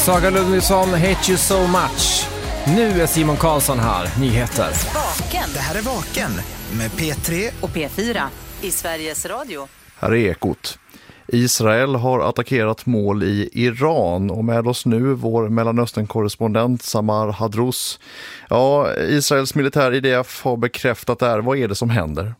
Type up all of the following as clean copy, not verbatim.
Saga Ludvigsson, Hate You So Much. Nu är Simon Karlsson här, nyheter. Vaken. Det här är Vaken med P3 och P4 i Sveriges Radio. Här är Ekot. Israel har attackerat mål i Iran och med oss nu vår Mellanöstern-korrespondent Samar Hadrous. Ja, Israels militär IDF har bekräftat det här. Vad är det som händer?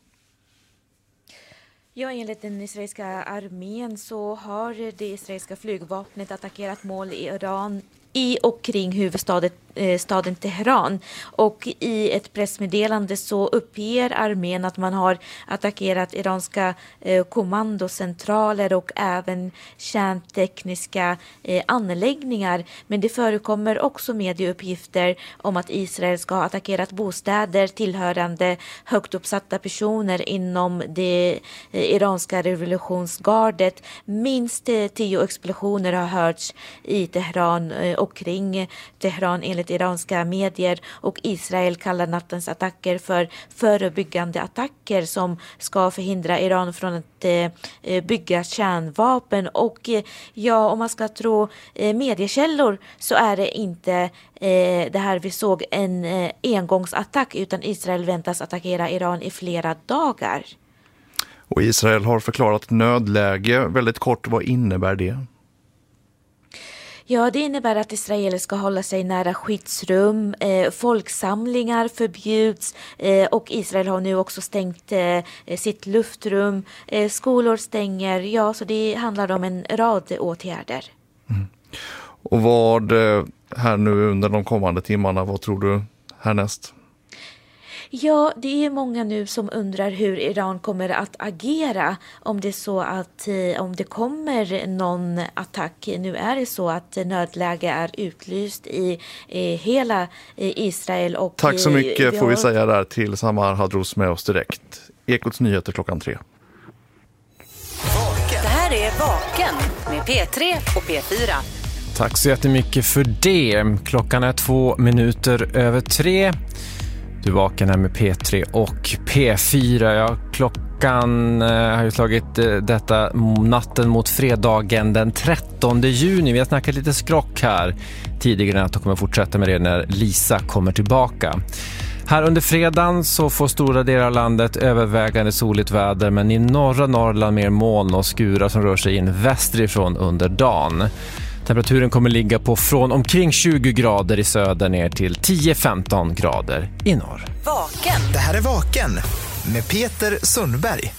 Ja, enligt den israeliska armén så har det israeliska flygvapnet attackerat mål i Iran i och kring huvudstaden Teheran. Och i ett pressmeddelande så uppger armén att man har attackerat iranska kommandocentraler och även kärntekniska anläggningar. Men det förekommer också medieuppgifter om att Israel ska ha attackerat bostäder tillhörande högt uppsatta personer inom det iranska revolutionsgardet. Minst 10 explosioner har hörts i Teheran och kring Teheran enligt iranska medier, och Israel kallar nattens attacker för förebyggande attacker som ska förhindra Iran från att bygga kärnvapen. Och ja, om man ska tro mediekällor så är det inte det här vi såg en engångsattack, utan Israel väntas attackera Iran i flera dagar. Och Israel har förklarat nödläge. Väldigt kort, vad innebär det? Ja, det innebär att Israel ska hålla sig nära skyddsrum, folksamlingar förbjuds och Israel har nu också stängt sitt luftrum, skolor stänger, ja, så det handlar om en rad åtgärder. Mm. Och vad här nu under de kommande timmarna, vad tror du härnäst? Ja, det är många nu som undrar hur Iran kommer att agera om det är så att om det kommer någon attack. Nu är det så att nödläge är utlyst i hela Israel. Och tack så mycket får vi säga där till Samar Hadrous med oss direkt. Ekots nyheter 3:00. Det här är Vaken med P3 och P4. Tack så jättemycket för det. Klockan är 2:02. Du vaknar här med P3 och P4. Ja, klockan har ju slagit detta natten mot fredagen den 13 juni. Vi har snackat lite skrock här tidigare att jag kommer fortsätta med det när Lisa kommer tillbaka. Här under fredagen så får stora delar av landet övervägande soligt väder, men i norra Norrland mer moln och skurar som rör sig in västerifrån under dagen. Temperaturen kommer ligga på från omkring 20 grader i söder ner till 10-15 grader i norr. Vaken. Det här är Vaken med Peter Sundberg.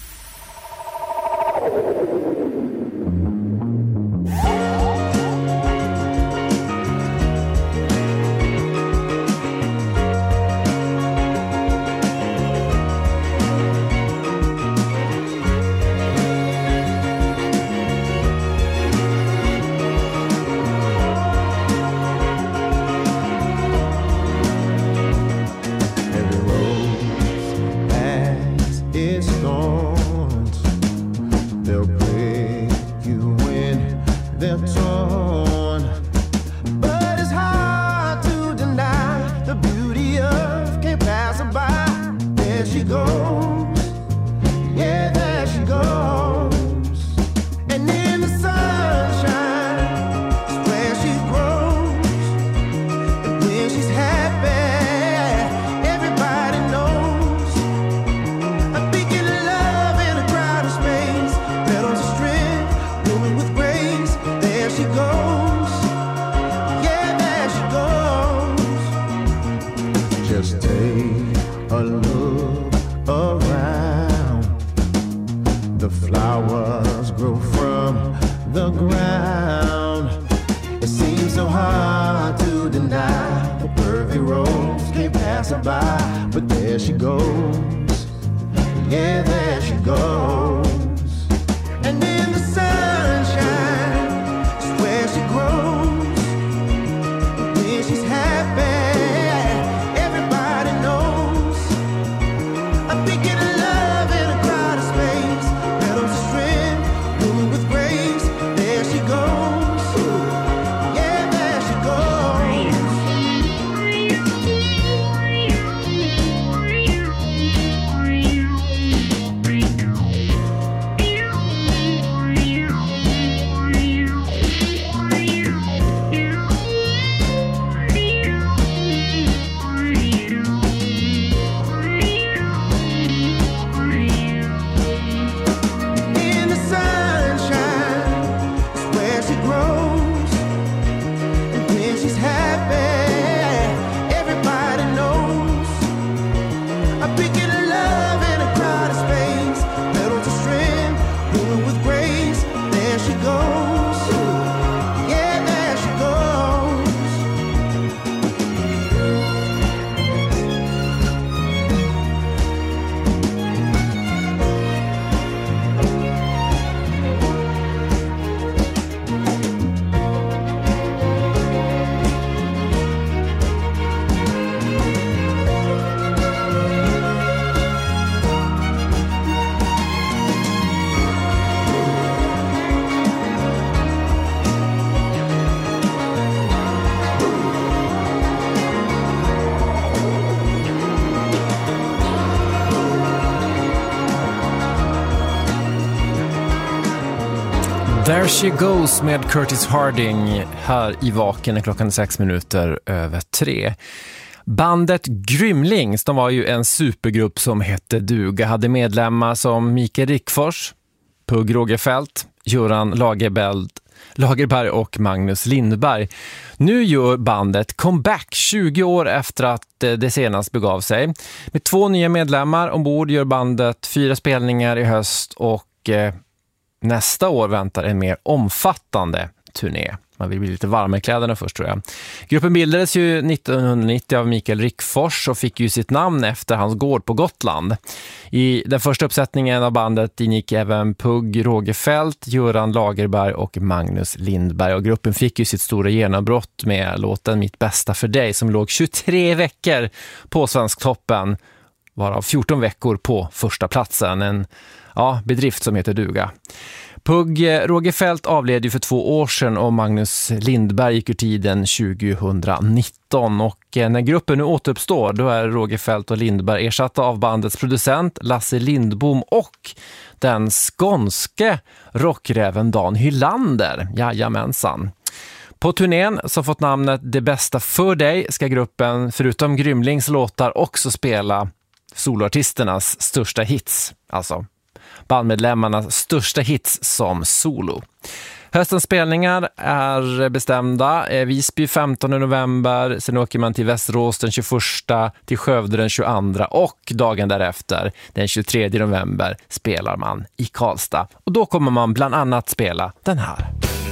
There She Goes med Curtis Harding här i Vaken när klockan är 6 minuter över 3. Bandet Grymlings, de var ju en supergrupp som hette duga, hade medlemmar som Mikael Rickfors, Pugh Rogefeldt, Göran Lagerberg och Magnus Lindberg. Nu gör bandet comeback 20 år efter att det senast begav sig. Med 2 nya medlemmar ombord gör bandet 4 spelningar i höst och nästa år väntar en mer omfattande turné. Man vill bli lite varmare i kläderna först, tror jag. Gruppen bildades ju 1990 av Mikael Rickfors och fick ju sitt namn efter hans gård på Gotland. I den första uppsättningen av bandet ingick även Pugh Rogefeldt, Göran Lagerberg och Magnus Lindberg. Och gruppen fick ju sitt stora genombrott med låten Mitt bästa för dig som låg 23 veckor på Svensktoppen, varav 14 veckor på första platsen. En bedrift som heter duga. Pugh Rogefeldt avled ju för 2 år sedan och Magnus Lindberg gick ur tiden 2019. Och när gruppen nu återuppstår, då är Rogefeldt och Lindberg ersatta av bandets producent Lasse Lindbom och den skånske rockräven Dan Hylander. Jajamensan. På turnén som fått namnet Det bästa för dig ska gruppen förutom Grymlings låtar också spela soloartisternas största hits, alltså bandmedlemmarnas största hits som solo. Höstens spelningar är bestämda. Visby 15 november, sen åker man till Västerås den 21, till Skövde den 22 och dagen därefter, den 23 november, spelar man i Karlstad. Och då kommer man bland annat spela den här.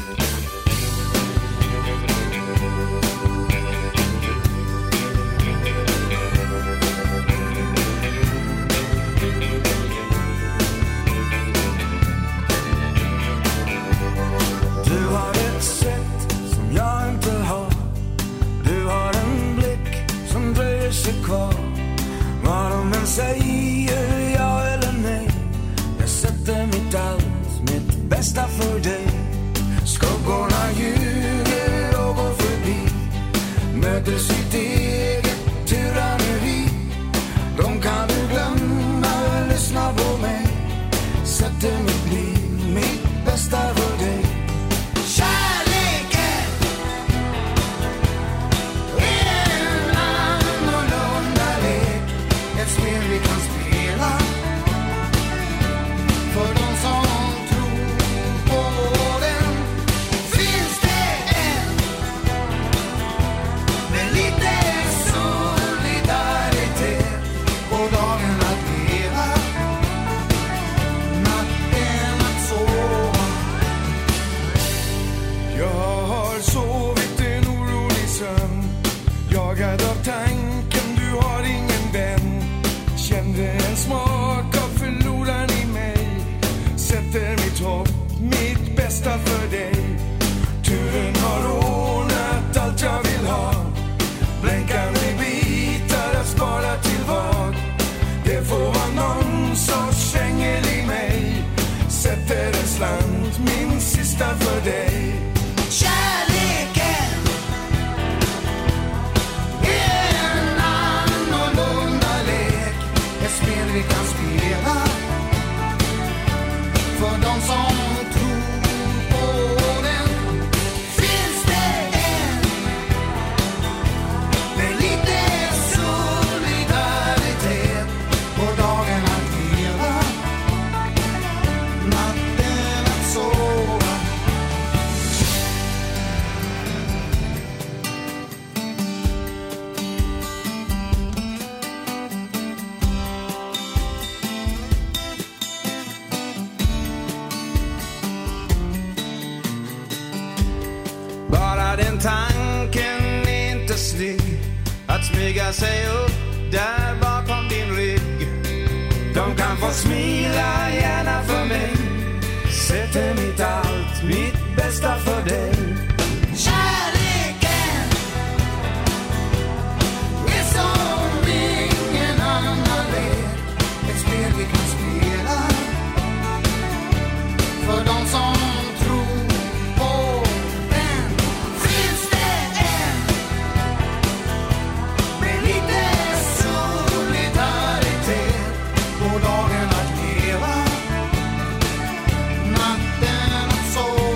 Vad de än säger, ja eller nej, jag sätter mitt allt, mitt bästa för dig. Skuggorna ljuger och går förbi, möter sitt eget tyranneri. De kan du glömma, lyssna på mig, sätter mitt liv, mitt bästa för dig. För dig. Turen har ordnat allt jag vill ha. Blänkande bitar att spara till vad. Det får vara någon sorts ängel i mig. Sätter en slant, min sista för dig. Kärleken är en annorlunda lek. Ett spel vi kan spela för de som tanken är inte snygg att smyga sig upp där bakom din rygg. De kan få smila gärna för mig, sätter mitt allt, mitt bästa för dig. Kärleken är som ingen annan lek. Ett spel vi kan spela för de som dagen att leva, natten att sova.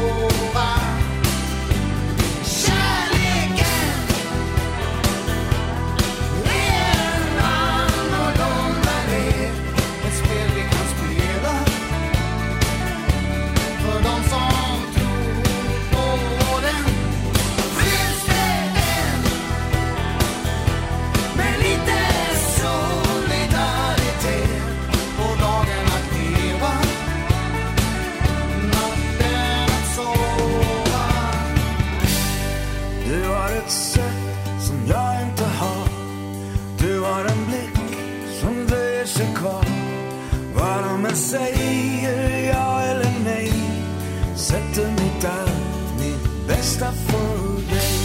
ett sätt som jag inte har. Du har en blick som dröjer sig kvar. Vad de än säger, ja eller nej, sätter mitt allt, mitt bästa för dig.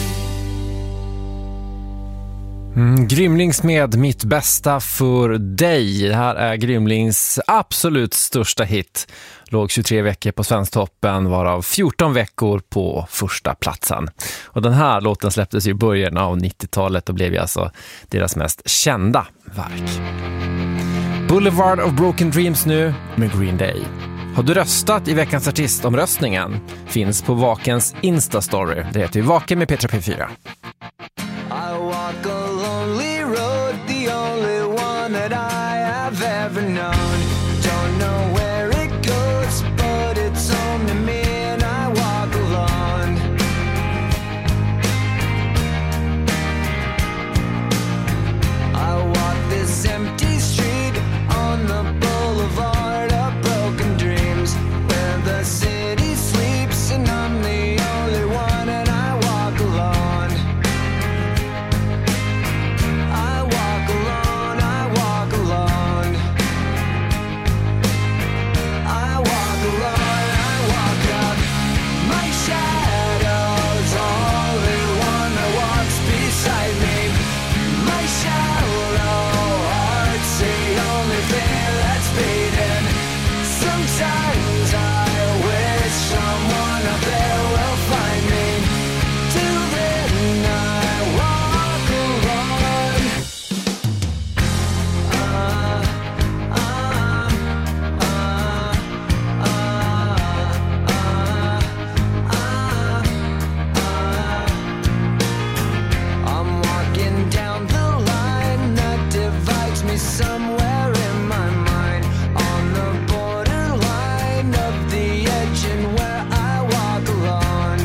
Grymlings med Mitt bästa för dig. Det här är Grymlings absolut största hit. Låg 23 veckor på Svensktoppen, varav 14 veckor på första platsen. Och den här låten släpptes i början av 90-talet och blev ju alltså deras mest kända verk. Boulevard of Broken Dreams nu med Green Day. Har du röstat i veckans artistomröstningen? Finns på Vakens Insta-story. Det heter ju Vaken med Petra P4. I walk a lonely road, the only one that I have ever known. Don't know where it goes, but it's home to me and I walk alone. I walk this empty street on the boulevard of broken dreams, where the city sleeps and I'm the only one and I walk alone. I walk alone, I walk alone. I walk alone, I walk up. My shadow's only one that walks beside me. My shallow heart's the only thing that's beating. Sometimes I wish someone up there will find me. Till then I walk alone. I'm walking down the line that divides me somewhere in my mind, on the borderline of the edge and where I walk alone.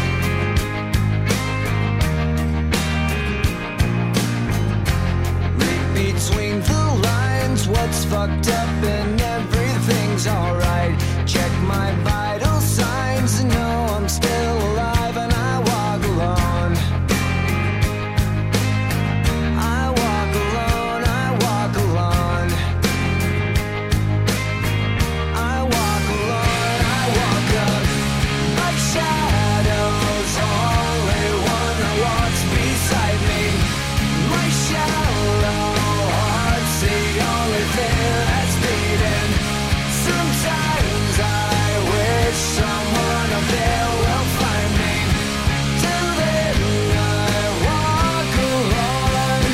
Read between the lines, what's fucked up and everything's alright. Check my vital signs and know I'm still alive and I walk alone. I walk alone, I walk alone. I walk alone, I walk up. My shadow's only one that walks beside me. My shallow heart's the only thing that's beating. Sometimes I wish someone up there will find me. Till then I walk alone.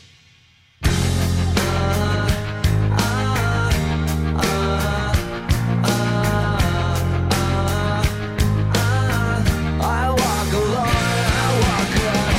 I walk alone, I walk alone.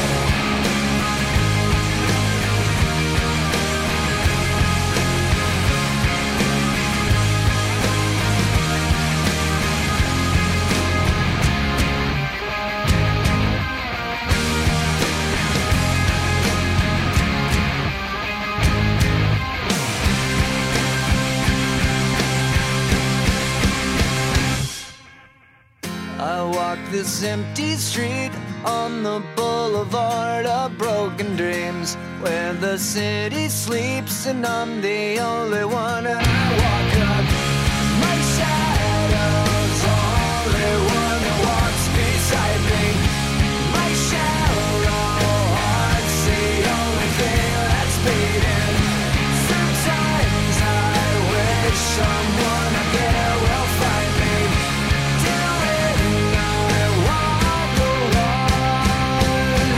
I walk this empty street on the boulevard of broken dreams, where the city sleeps and I'm the only one and I walk up. My shadow's only one that walks beside me. My shallow heart's the only thing that's beating. Sometimes I wish someone up there will find me. Till then I walk alone.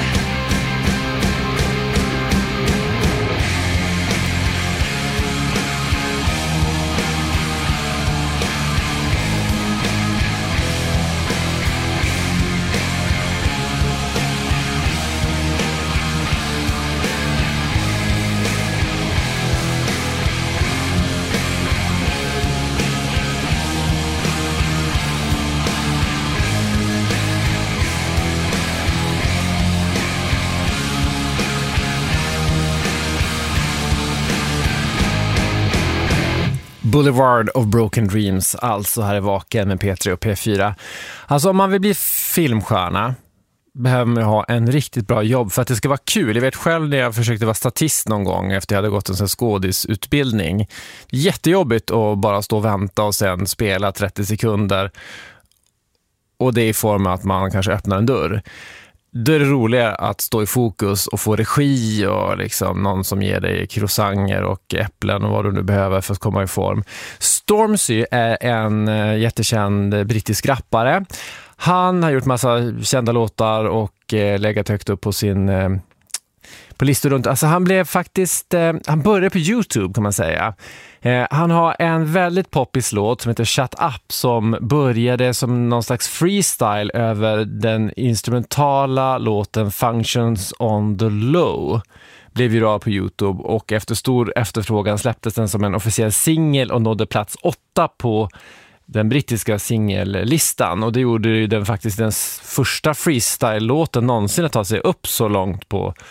Boulevard of Broken Dreams, alltså här är Vaken med P3 och P4. Alltså om man vill bli filmstjärna, behöver man ha en riktigt bra jobb för att det ska vara kul. Jag vet själv när jag försökte vara statist någon gång efter jag hade gått en sån skådisutbildning. Jättejobbigt att bara stå och vänta och sen spela 30 sekunder. Och det är i form av att man kanske öppnar en dörr. Då är det roligare att stå i fokus och få regi och liksom någon som ger dig croissanter och äpplen och vad du nu behöver för att komma i form. Stormzy är en jättekänd brittisk rappare. Han har gjort massa kända låtar och legat högt upp på sin på listor runt. Alltså han blev faktiskt han började på YouTube kan man säga. Han har en väldigt poppis låt som heter Shut Up som började som någon slags freestyle över den instrumentala låten Functions on the Low. Blev viral på YouTube och efter stor efterfrågan släpptes den som en officiell singel och nådde plats 8 på den brittiska singellistan och det gjorde den faktiskt den första freestyle-låten någonsin att ta sig upp så långt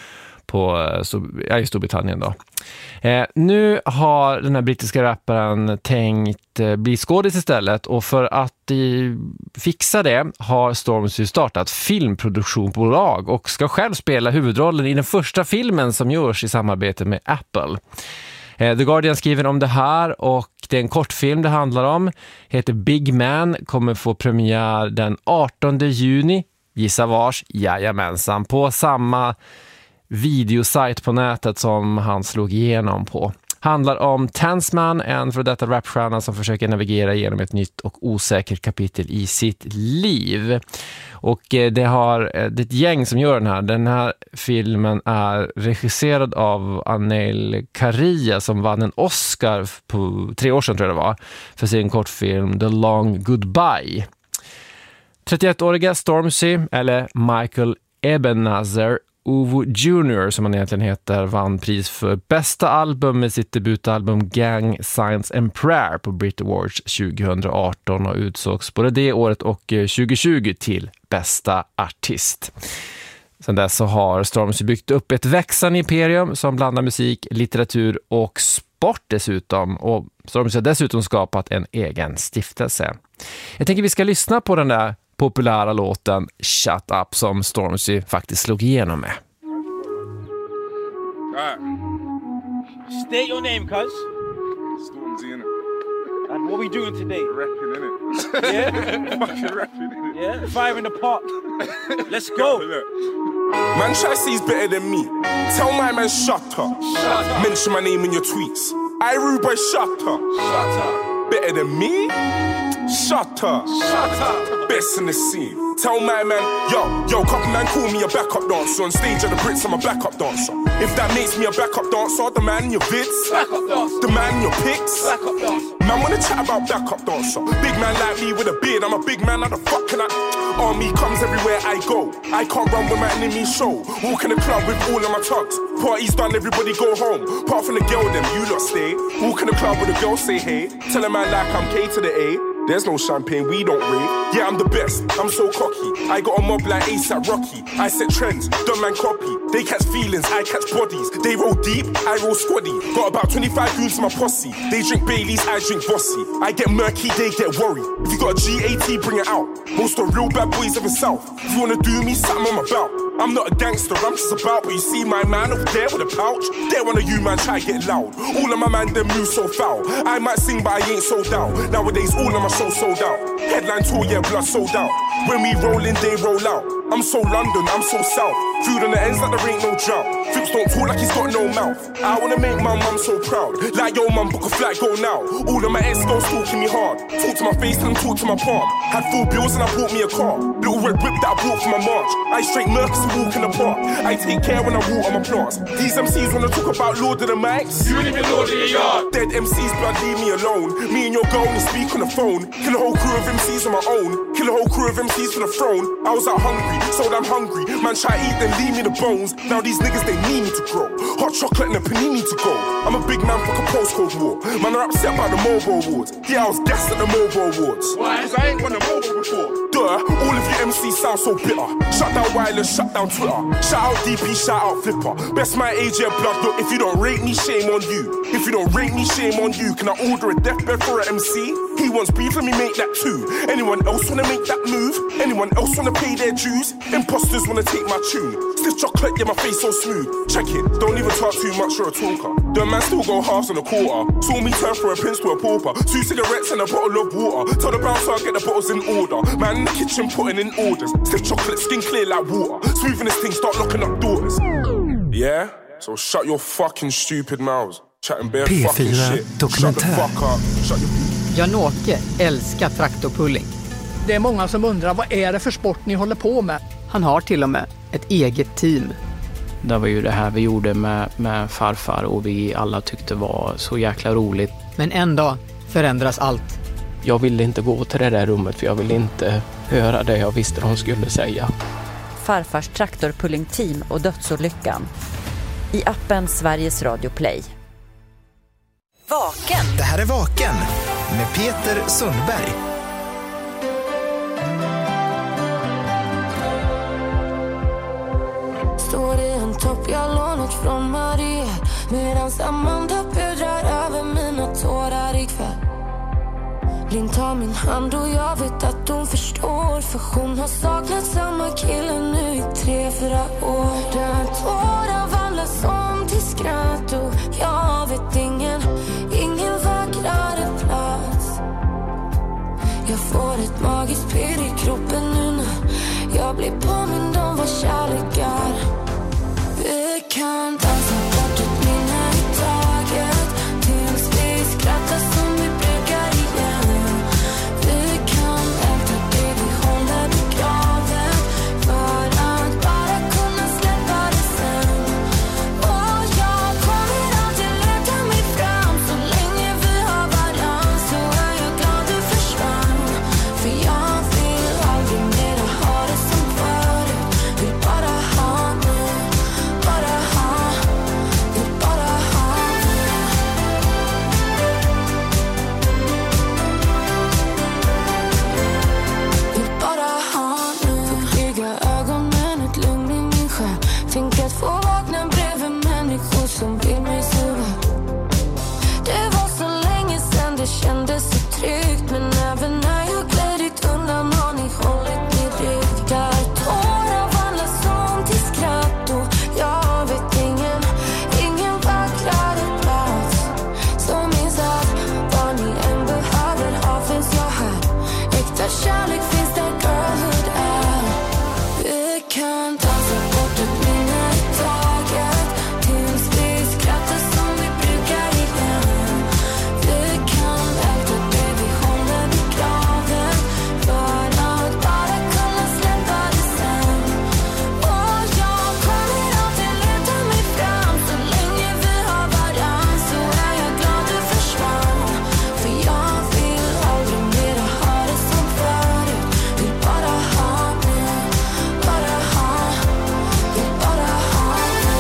i Storbritannien då. Nu har den här brittiska rapparen tänkt bli skådis istället och för att fixa det har Stormzy startat filmproduktionsbolag och ska själv spela huvudrollen i den första filmen som görs i samarbete med Apple. The Guardian skriver om det här och det är en kortfilm det handlar om. Heter Big Man, kommer få premiär den 18 juni. Gissa vars, jajamensan, på samma videosajt på nätet som han slog igenom på. Handlar om Tansman, en för detta rapstjärna som försöker navigera genom ett nytt och osäkert kapitel i sitt liv. Och det är ett gäng som gör den här. Den här filmen är regisserad av Anel Karia som vann en Oscar på 3 år sedan tror jag det var för sin kortfilm The Long Goodbye. 31-åriga Stormzy, eller Michael Ebenezer Ovo Jr. som han egentligen heter, vann pris för bästa album med sitt debutalbum Gang, Signs and Prayer på Brit Awards 2018 och utsågs både det året och 2020 till bästa artist. Sen dess så har Stormzy byggt upp ett växande imperium som blandar musik, litteratur och sport dessutom. Och Stormzy har dessutom skapat en egen stiftelse. Jag tänker vi ska lyssna på den där populära låten Shut Up som Stormzy faktiskt slog igenom med. State your name, cuz. Stormzy, innit? And what we doing today? Rapping, innit? Yeah? Fucking rapping, innit? Yeah? Fire in the pot. Let's go. Man try to say he's better than me. Tell my man shut up. Mention my name in your tweets. I rude boy, shut up. Better than me? Shut up. Best in the scene. Tell my man, yo, couple man call me a backup dancer. On stage at the Brits, I'm a backup dancer. If that makes me a backup dancer, the man in your vids, the man in your pics, man wanna chat about backup dancer. Big man like me with a beard, I'm a big man, how the fuck can I? Army comes everywhere I go. I can't run with my enemy show. Walk in the club with all of my tugs. Party's done, everybody go home. Apart from the girl, them you lot stay. Walk in the club with a girl, say hey. Tell a man like I'm K to the A. There's no champagne, we don't rave. Yeah, I'm the best, I'm so cocky. I got a mob like ASAP Rocky. I set trends, don't man copy. They catch feelings, I catch bodies. They roll deep, I roll squaddy. Got about 25 goons in my posse. They drink Baileys, I drink Bossy. I get murky, they get worried. If you got a GAT, bring it out. Most of the real bad boys of the South. If you wanna do me, something on my belt. I'm not a gangster, I'm just about. But you see my man over there with a pouch. There one of you man try get loud. All of my man them move so foul. I might sing but I ain't sold out. Nowadays all of my shows sold out. Headline tour, yeah, blood sold out. When we roll in, they roll out. I'm so London, I'm so south. Food on the ends like there ain't no drought. Fips don't talk like he's got no mouth. I wanna make my mum so proud. Like yo mum, book a flight, go now. All of my ex-girls talking me hard. Talk to my face and talk to my palm. Had full bills and I bought me a car. Little red whip that I bought for my march. I straight Mercs and walk in the park. I take care when I walk on my plants. These MCs wanna talk about Lord of the Mics. You ain't even Lord of your yard. Dead MCs, blood, leave me alone. Me and your girl wanna speak on the phone. Kill a whole crew of MCs on my own. Kill a whole crew of MCs for the throne. I was out hungry, so I'm hungry. Man try eat then leave me the bones. Now these niggas they need me to grow. Hot chocolate and a panini to go. I'm a big man for a postcode war. Man are upset about the Mobile Awards. Yeah, I was gassed at the Mobile Awards. Why? Cause I ain't won the Mobile before. Duh, all of you MCs sound so bitter. Shut down wireless, shut down on Twitter. Shout out DP, shout out Flipper. Best my age, yeah, blood. Look, if you don't rate me, shame on you. If you don't rate me, shame on you. Can I order a deathbed for an MC? He wants beef, let me make that too. Anyone else wanna make that move? Anyone else wanna pay their dues? Imposters wanna take my tune. Stiff chocolate, yeah, my face so smooth. Check it, don't even talk too much, you're a talker. The man still go halves on a quarter. Saw me turn from a prince to a pauper. 2 cigarettes and a bottle of water. Tell the bouncer I'll get the bottles in order. Man in the kitchen putting in orders. Stiff chocolate, skin clear like water. Smoothing this thing, start knocking up doors. Yeah? So shut your fucking stupid mouths. Chatting bare fucking shit. Shut the fuck up. Shut your... Jan-Åke älskar traktorpulling. Det är många som undrar, vad är det för sport ni håller på med? Han har till och med ett eget team. Det var ju det här vi gjorde med farfar och vi alla tyckte var så jäkla roligt. Men en dag förändras allt. Jag ville inte gå till det där rummet för jag ville inte höra det jag visste de skulle säga. Farfars traktorpullingteam och dödsolyckan. I appen Sveriges Radio Play. Vaken. Det här är Vaken med Peter Sundberg. Står i en topp jag lånat från Maria, medan Amanda pudrar över mina tårar ikväll. Linn tar min hand och jag vet att hon förstår, för hon har saknat samma kille nu i 3-4 år. Där tårar vandras om till skratt och jag vet ingen vackrare plats. Jag får ett magiskt pirr i kroppen nu när jag blir påmind om vad kärlek är. Vi kan dansa bort ett minne i taget tills vi skrattar som vi brukar igen. Vi kan älta det vi håller begravet för att bara kunna släppa det sen. Och jag kommer alltid leta mig fram. Så länge vi har varann så är jag glad du försvann. För jag vill aldrig mer ha det som förut. Vill bara ha nu. Bara ha, vill bara ha nu. Vill bara ha nu. Trygga ögon men ett lugn i min själ. Tänk att få vakna bredvid människor som vill mig så väl. Det var så länge sedan det kändes så tryggt, men även när jag glidit undan har ni hållit mig rygg. Där tårar vandras om till skratt och jag vet ingen vackrare plats. Så minns att vad ni än behöver ha finns jag här. Äkta kärlek finns där girlhood är. Vi kan dansa bort ett minne i taget tills vi skrattar som vi brukar igen. Vi kan älta det vi håller begravet för att bara kunna släppa det sen. Och jag kommer alltid leta mig fram. Så länge vi har varann så är jag glad du försvann. För jag vill aldrig mer ha det som förut. Vill bara ha nu. Bara ha. Vill bara ha nu.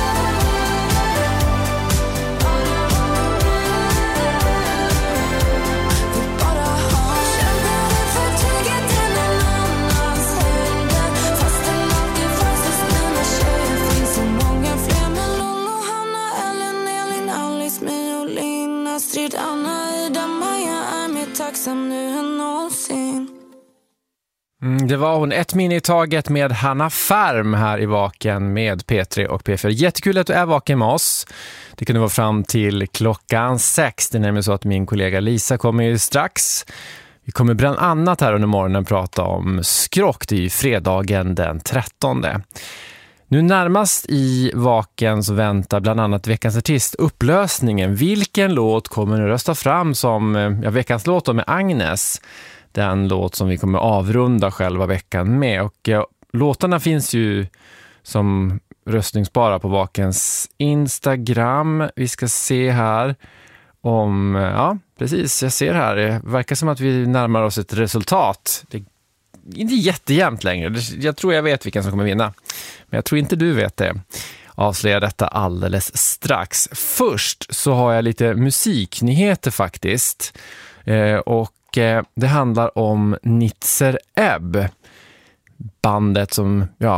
Vill bara ha. Kände det för trygget i någon annans händer. Fastän alltid fanns det snälla tjejer. Finns så många fler med Lolo, Hanna, Ellen, Elin, Alice, Mio, Linn, Astrid, Anna, Ida, Maja. Är mer tacksam nu än någonsin. Det var hon, ett minne i taget med Hanna Färm här i Vaken med P3 och P4. Jättekul att du är vaken med oss. Det kunde vara fram till klockan 6. Det är nämligen så att min kollega Lisa kommer ju strax. Vi kommer bland annat här under morgonen prata om skrock. Det är ju fredagen den 13. Nu närmast i Vaken så väntar bland annat veckans artist upplösningen. Vilken låt kommer nu rösta fram som veckans låt med Agnes? Den låt som vi kommer avrunda själva veckan med. Och låtarna finns ju som röstningsbara på Vakens Instagram. Vi ska se här om... Ja, precis. Jag ser här. Det verkar som att vi närmar oss ett resultat. Det är inte jättejämnt längre. Jag tror jag vet vilken som kommer vinna. Men jag tror inte du vet det. Avslöjar detta alldeles strax. Först så har jag lite musiknyheter faktiskt. Och det handlar om Nitzer Ebb. Bandet som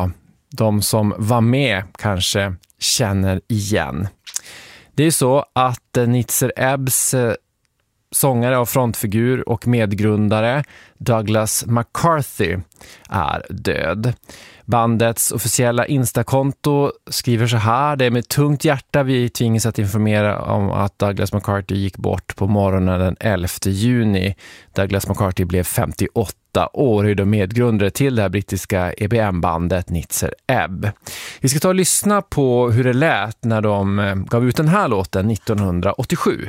de som var med kanske känner igen. Det är så att Nitzer Ebbs sångare och frontfigur och medgrundare Douglas McCarthy är död. Bandets officiella Instakonto skriver så här: det är med tungt hjärta vi tvingas att informera om att Douglas McCarthy gick bort på morgonen den 11 juni. Douglas McCarthy blev 58 år och är medgrundare till det här brittiska EBM-bandet Nitzer Ebb. Vi ska ta och lyssna på hur det lät när de gav ut den här låten 1987.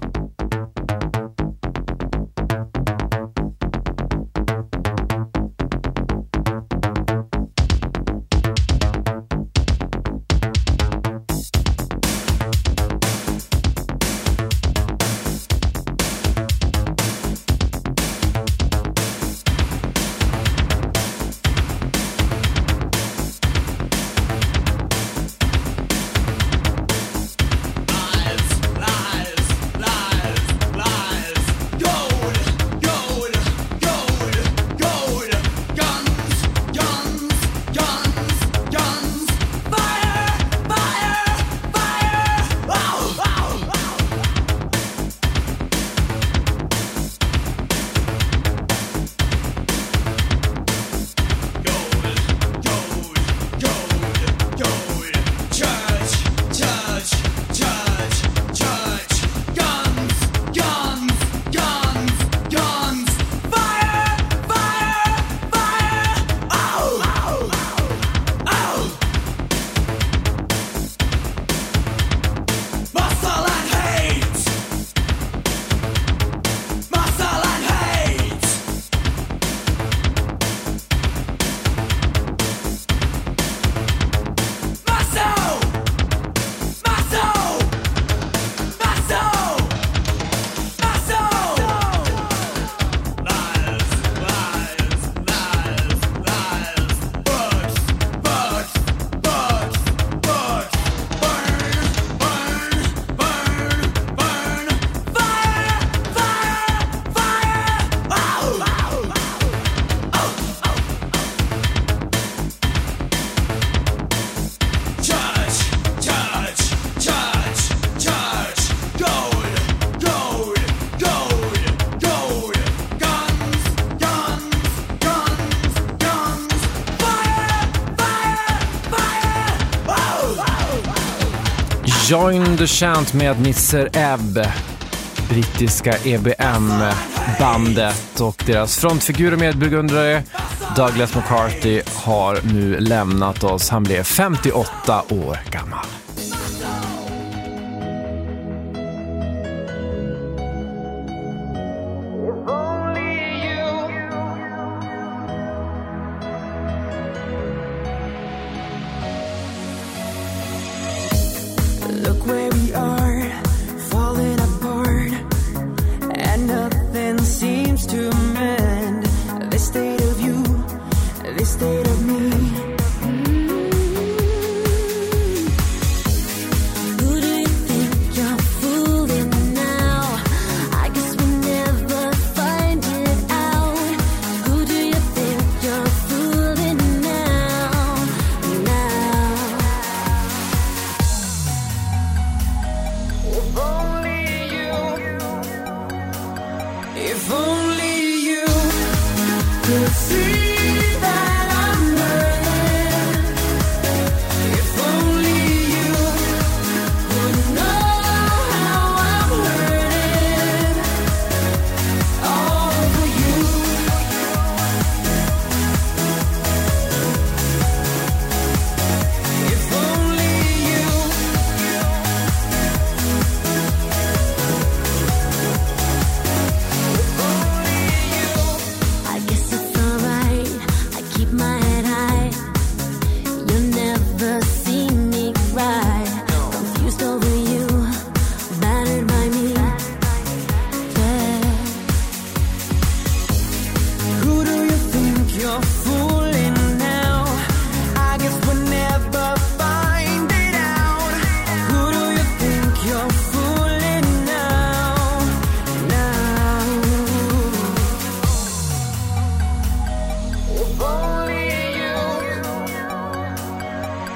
Join the Chant med Nitzer Ebb, brittiska EBM-bandet, och deras frontfigur och medbegrundare Douglas McCarthy har nu lämnat oss. Han blev 58 år gammal. Look where we are, falling apart, and nothing seems to mend. This state of you, this state of me.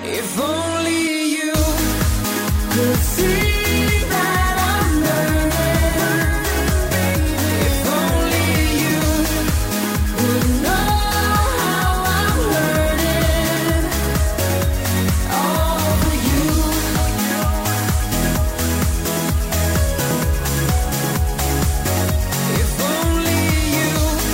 If only you could see that I'm learning. If only you would know how I'm learning. All for you. If only you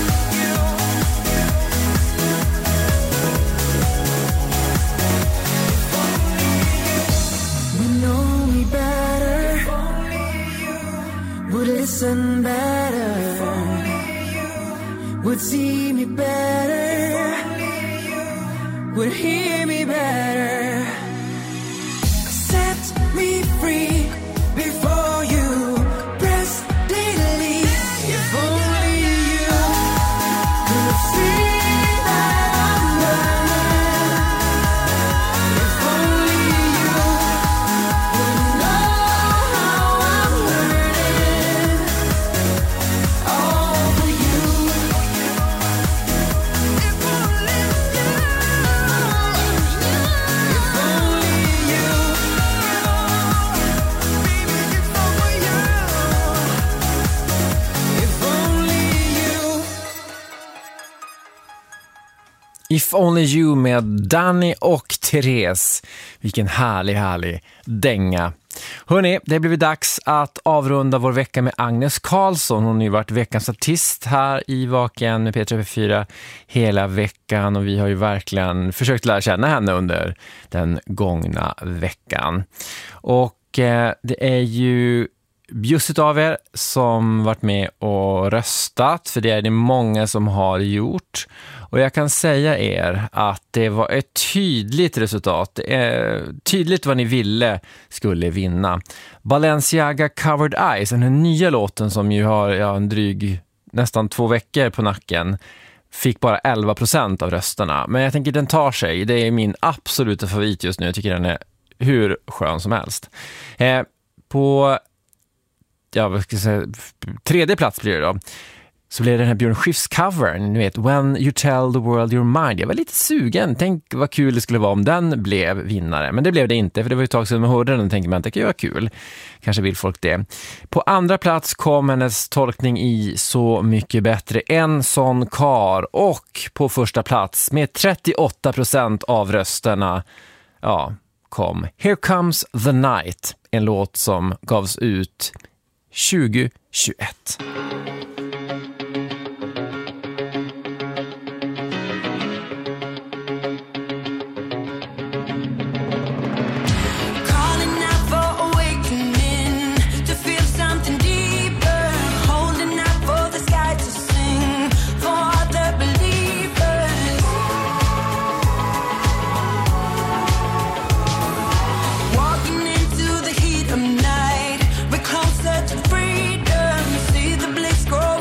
would know me better, would listen better, would see me better, would hear me better. Set me free before you press daily. If only you could see that I'm learning. If only you would know how I'm learning. All for you. If only you. If only you. Baby, if only you. If only you. If Only You med Danny och Therese. Vilken härlig dänga. Hörrni, det har blivit dags att avrunda vår vecka med Agnes Karlsson. Hon har ju varit veckans artist här i Vaken med P3 hela veckan. Och vi har ju verkligen försökt lära känna henne under den gångna veckan. Och det är ju bjussigt av er som varit med och röstat, för det är det många som har gjort. Och jag kan säga er att det var ett tydligt resultat. Det är tydligt vad ni ville skulle vinna. Balenciaga Covered Eyes, den här nya låten som ju har en dryg nästan 2 veckor på nacken, fick bara 11% av rösterna. Men jag tänker den tar sig. Det är min absoluta favorit just nu. Jag tycker den är hur skön som helst. På vad ska jag säga, 3:e plats blir det då, så blev det den här Björn Skifs-covern, ni vet, When You Tell the World You're Mine. Jag var lite sugen, tänk vad kul det skulle vara om den blev vinnare, men det blev det inte, för det var ju ett tag sedan man hörde den och tänkte man att det kan ju vara kul, kanske vill folk det. På andra plats kom hennes tolkning i Så mycket bättre, En sån kar, och på första plats med 38% av rösterna kom Here Comes the Night, en låt som gavs ut 2021. Freedom, see the bliss grow.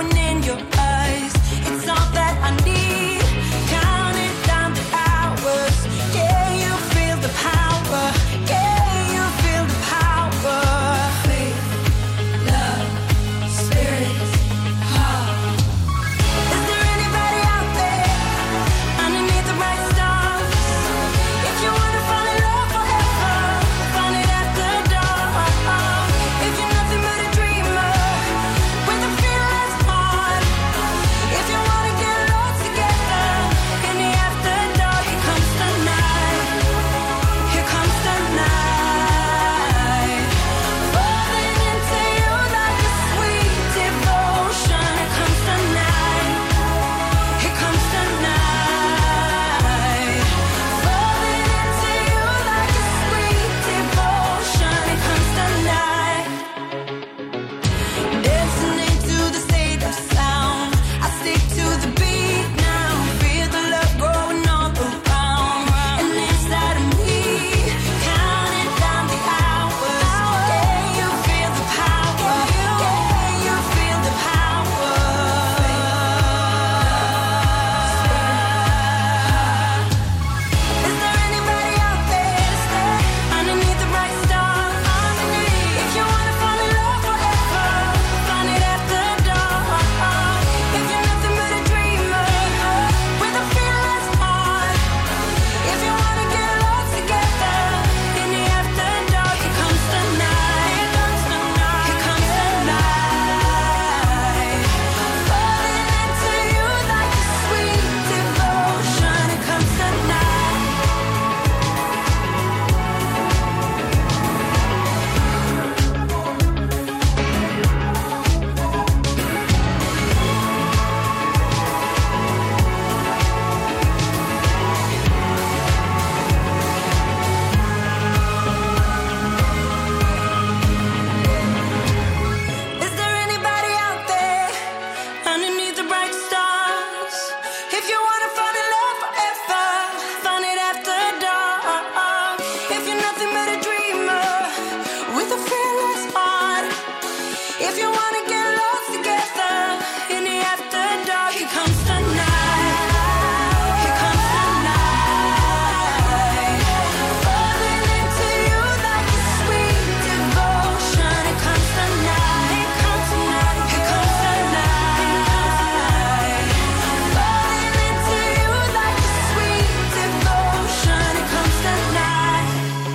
if you wanna get lost together in the after dark, here comes the night. Here comes the night. Falling into you like a sweet devotion. Here comes the night. Here comes the night. Here comes the night. Falling into you like a sweet devotion. Here comes the night.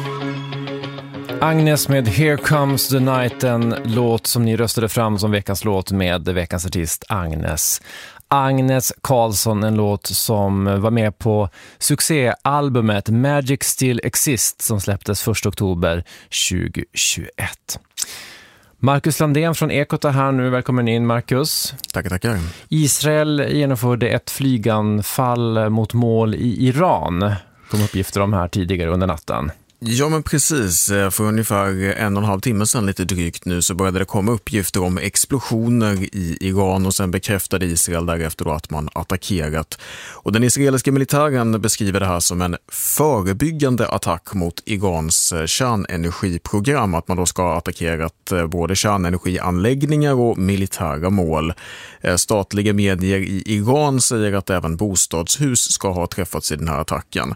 Agnes med Here Comes the Night, en låt som ni röstade fram som veckans låt med veckans artist Agnes. Agnes Karlsson, en låt som var med på succéalbumet Magic Still Exists som släpptes 1 oktober 2021. Marcus Landén från Ekot är här nu. Välkommen in, Marcus. Tackar. Israel genomförde ett flyganfall mot mål i Iran. Kom uppgifter om här tidigare under natten. Ja, men precis. För ungefär 1,5 timme sedan lite drygt nu så började det komma uppgifter om explosioner i Iran och sen bekräftade Israel därefter då att man attackerat. Och den israeliska militären beskriver det här som en förebyggande attack mot Irans kärnenergiprogram. Att man då ska ha attackerat både kärnenergianläggningar och militära mål. Statliga medier i Iran säger att även bostadshus ska ha träffats i den här attacken.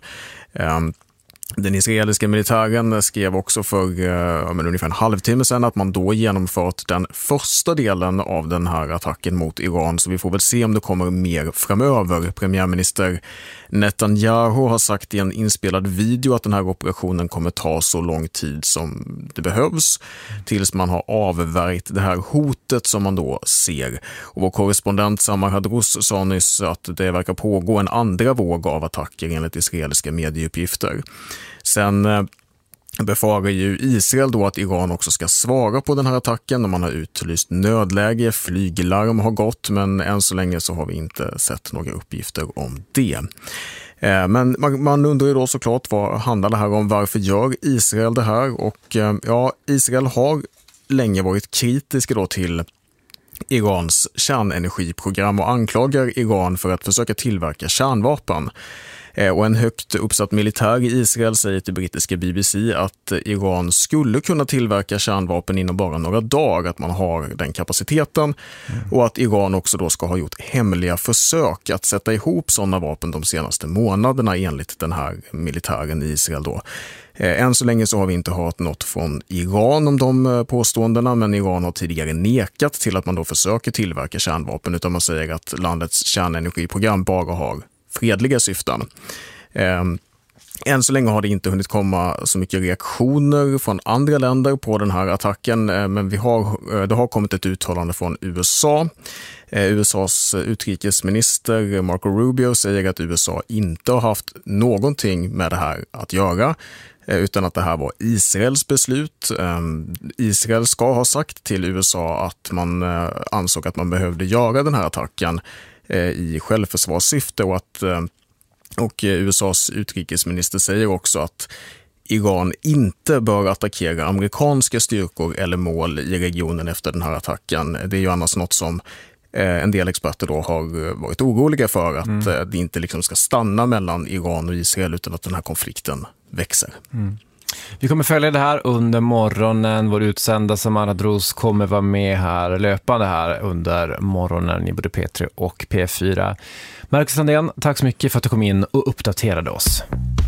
Den israeliska militären skrev också för ungefär en halvtimme sedan att man då genomfört den första delen av den här attacken mot Iran, så vi får väl se om det kommer mer framöver. Premiärminister Netanyahu har sagt i en inspelad video att den här operationen kommer ta så lång tid som det behövs tills man har avvärjt det här hotet som man då ser. Och vår korrespondent Samar Hadrous sa nyss att det verkar pågå en andra våg av attacker enligt israeliska medieuppgifter. Sen befarar ju Israel då att Iran också ska svara på den här attacken. Man har utlyst nödläge, flyglarm har gått, men än så länge så har vi inte sett några uppgifter om det. Men man undrar ju då såklart vad handlar det här om, varför gör Israel det här? Och ja, Israel har länge varit kritiska då till Irans kärnenergiprogram och anklagar Iran för att försöka tillverka kärnvapen. Och en högt uppsatt militär i Israel säger till brittiska BBC att Iran skulle kunna tillverka kärnvapen inom bara några dagar, att man har den kapaciteten och att Iran också då ska ha gjort hemliga försök att sätta ihop sådana vapen de senaste månaderna enligt den här militären i Israel då. Än så länge så har vi inte hört något från Iran om de påståendena, men Iran har tidigare nekat till att man då försöker tillverka kärnvapen, utan man säger att landets kärnenergiprogram bara har fredliga syften. Än så länge har det inte hunnit komma så mycket reaktioner från andra länder på den här attacken, men det har kommit ett uttalande från USA. USAs utrikesminister Marco Rubio säger att USA inte har haft någonting med det här att göra, utan att det här var Israels beslut. Israel ska ha sagt till USA att man ansåg att man behövde göra den här attacken i självförsvarssyfte, och USAs utrikesminister säger också att Iran inte bör attackera amerikanska styrkor eller mål i regionen efter den här attacken. Det är ju annars något som en del experter då har varit oroliga för, att det inte liksom ska stanna mellan Iran och Israel, utan att den här konflikten växer. Vi kommer följa det här under morgonen. Vår utsända Samar Hadrous kommer vara med här löpande här under morgonen i både P3 och P4. Marcus Landén, tack så mycket för att du kom in och uppdaterade oss.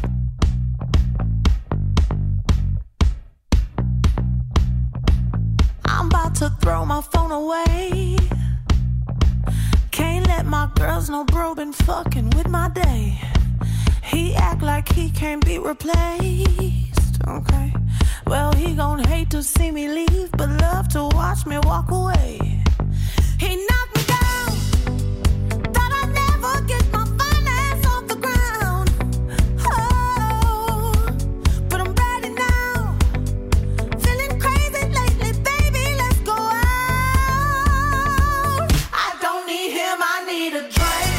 I'm about to throw my phone away. Can't let my girls know bro been fucking with my day. He act like he can't be replaced. Okay, well he gon' hate to see me leave, but love to watch me walk away. He knocked me down, thought I'd never get my finance off the ground. Oh, but I'm ready now, feeling crazy lately, baby, let's go out. I don't need him, I need a drink.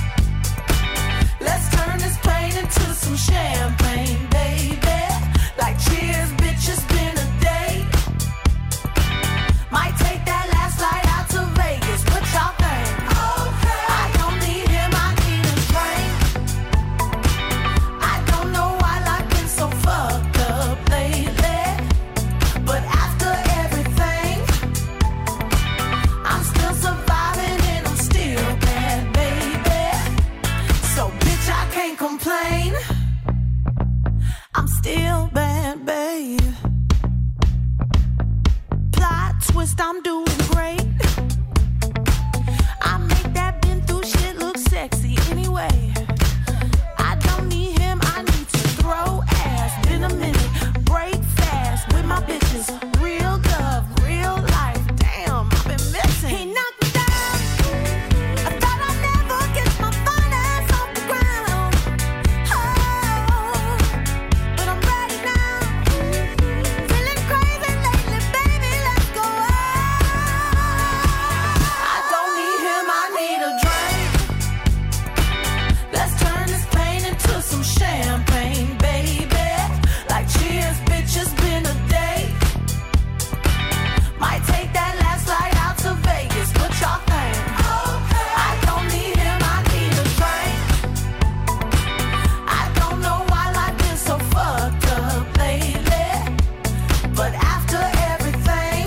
Let's turn this plane into some champagne, baby. Like cheers, bitch, it's been a day. Might take that last flight out to Vegas. What y'all think? Okay. I don't need him, I need I'm still bad, babe. Plot twist, I'm doing great. I make that been through shit look sexy anyway. I don't need him, I need to throw ass. Been a minute, break fast with my bitches. Real love, real life. Damn, I've been missing. He knocked me down. I thought I'd never get my fine ass off the ground. Oh, but I'm ready now. Feeling crazy lately, baby, let's go out. I don't need him, I need a drink. Let's turn this pain into some champagne, baby. Like cheers, bitch, it's been a day. Might take that last flight out to Vegas, what y'all think? I don't need him, I need a drink. I don't know why life been so fucked up lately, but after everything,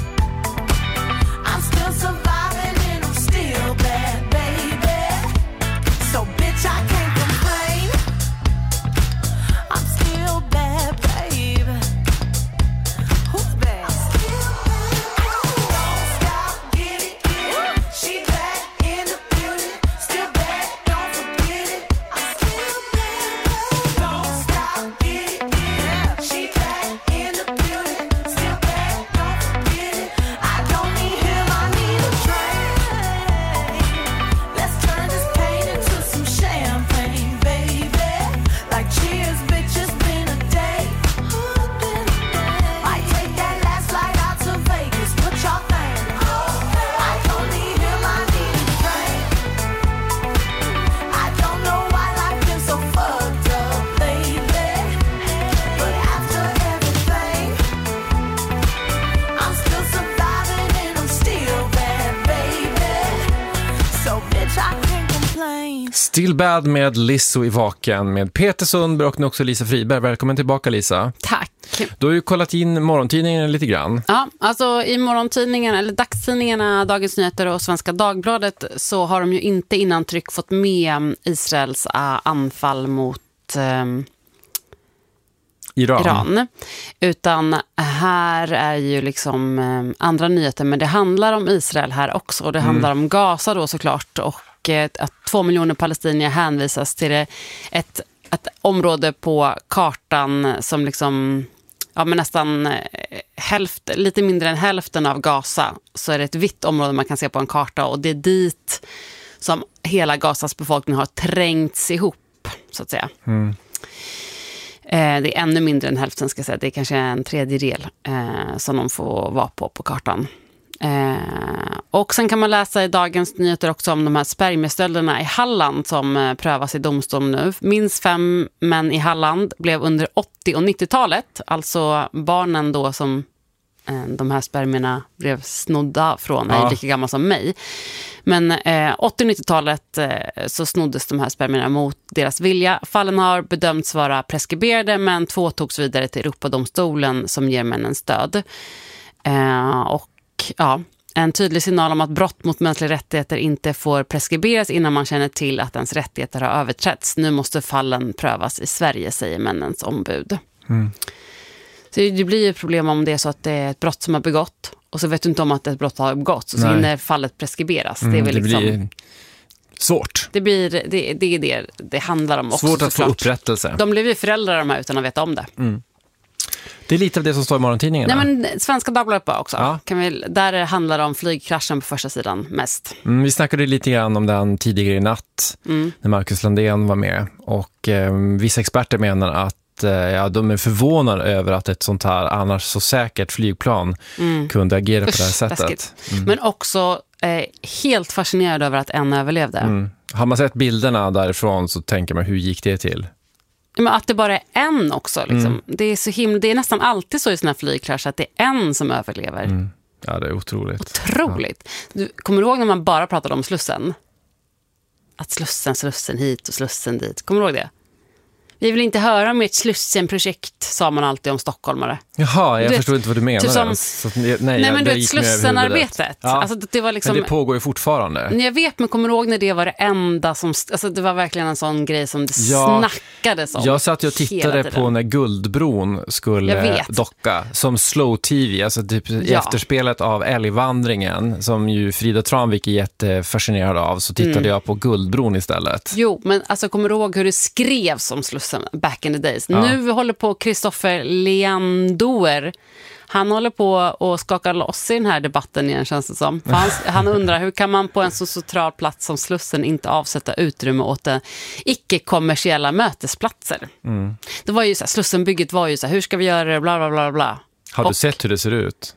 I'm still surviving and I'm still bad, baby. So bitch, I can't complain. I'm still bad, baby. Who's bad? Don't stop, get it, get it. She back in the building. Still bad, don't forget it. I'm still bad, baby. Don't stop, get it, get it. She back in the building. Still bad, don't forget it. I don't need him, I need a drink. Let's turn this pain into some champagne, baby. Like cheers, bitch, it's been a day. Might take that last flight out to Vegas, what y'all think? I don't need him, I need a drink. I don't know why life been so fucked up lately, but after everything, I'm still surviving and I'm still bad, baby. So bitch, I can't complain. Still Bad med Lizzo i Vaken med Peter Sundberg och nu också Lisa Friberg. Välkommen tillbaka, Lisa. Tack. Du har ju kollat in morgontidningen lite grann. Ja, alltså i morgontidningarna eller dagstidningarna Dagens Nyheter och Svenska Dagbladet så har de ju inte innan tryck fått med Israels anfall mot Iran. Utan här är ju liksom andra nyheter, men det handlar om Israel här också och det handlar om Gaza då såklart och att 2 miljoner palestinier hänvisas till ett område på kartan som liksom men nästan lite mindre än hälften av Gaza, så är det ett vitt område man kan se på en karta och det är dit som hela Gazas befolkning har trängts ihop så att säga. Det är ännu mindre än hälften ska jag säga. Det är kanske en tredjedel som de får vara på kartan. Och sen kan man läsa i Dagens Nyheter också om de här spermiestölderna i Halland som prövas i domstol nu. Minst 5 män i Halland blev under 80- och 90-talet, alltså barnen då som de här spermierna blev snodda från, är lika gamla som mig. Men 80- och 90-talet så snoddes de här spermierna mot deras vilja. Fallen har bedömts vara preskriberade, men 2 togs vidare till Europadomstolen som ger männen stöd. Och en tydlig signal om att brott mot mänskliga rättigheter inte får preskriberas innan man känner till att ens rättigheter har överträtts. Nu måste fallen prövas i Sverige, säger männens ombud. Så det blir ju problem om det är så att det är ett brott som har begått och så vet du inte om att ett brott har begåtts och så hinner fallet preskriberas. Det är väl liksom, blir svårt. Det är det handlar om också. Svårt att få upprättelse. De blev ju föräldrar de här utan att veta om det. Det är lite av det som står i morgontidningarna. Nej, men Svenska Dagbladet också. Där handlar det om flygkraschen på första sidan mest. Vi snackade lite grann om den tidigare i natt när Marcus Landén var med. Och vissa experter menar att de är förvånade över att ett sånt här annars så säkert flygplan kunde agera på det här sättet. Men också helt fascinerad över att en överlevde. Har man sett bilderna därifrån så tänker man, hur gick det till? Men att det bara är en också. Liksom. Det är så det är nästan alltid så i såna här flygkrasch att det är en som överlever. Ja, det är otroligt. Otroligt. Du kommer du ihåg när man bara pratade om Slussen? Att Slussen hit och Slussen dit. Kommer du ihåg det? Vi vill inte höra om ert Slussen-projekt, sa man alltid om stockholmare. Jaha, jag förstår inte vad du menar. Typ som, nej, men du vet, Slussenarbetet. Ja. Alltså, det var liksom, men det pågår ju fortfarande. Jag vet, men kommer du ihåg när det var det enda som... Alltså, det var verkligen en sån grej som det snackades om. Jag satt och tittade på när Guldbron skulle docka som slow tv, alltså typ efterspelet av Älgvandringen som ju Frida Tranvik är jättefascinerad av, så tittade jag på Guldbron istället. Jo, men alltså kommer du ihåg hur det skrevs om Slussen back in the days? Ja. Nu håller på Kristoffer Leandoer. Han håller på att skaka loss i den här debatten igen, känns det som. Han undrar, hur kan man på en så central plats som Slussen inte avsätta utrymme åt icke-kommersiella mötesplatser? Mm. Det var ju så här, Slussenbygget var ju så här, hur ska vi göra det, bla bla bla bla. Har du sett hur det ser ut?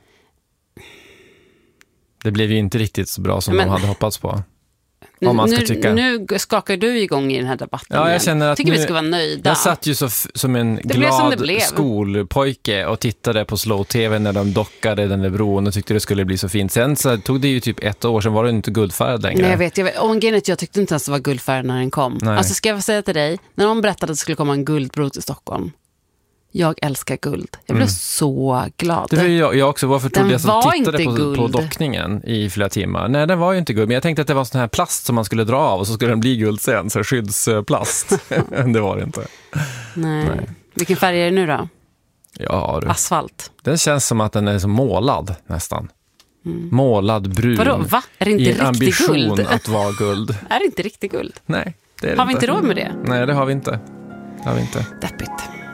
Det blev ju inte riktigt så bra som de hade hoppats på. Nu skakar du igång i den här debatten. Ja, jag känner att vi ska vara nöjda. Jag satt ju som en glad skolpojke och tittade på slow-tv när de dockade den där bron och tyckte det skulle bli så fint. Sen så tog det ju typ 1 år, sen var det inte guldfärgad längre. Nej, jag vet. Och jag tyckte inte ens det var guldfärgad när den kom. Nej. Alltså ska jag säga till dig, när de berättade att det skulle komma en guldbro till Stockholm. Jag älskar guld. Jag blev så glad. Det var jag också. Varför trodde jag så tittade på dockningen i flera timmar? Nej, den var ju inte guld. Men jag tänkte att det var sån här plast som man skulle dra av och så skulle den bli guld sen. Så skyddsplast. Det var det inte. Nej. Vilken färg är det nu då? Ja, asfalt. Den känns som att den är så målad nästan. Målad brun. Vadå? Va? Är det inte riktigt ambition guld? Att vara guld. Är det inte riktigt guld? Nej, det är har vi inte råd med det? Nej, det har vi inte. Deppigt.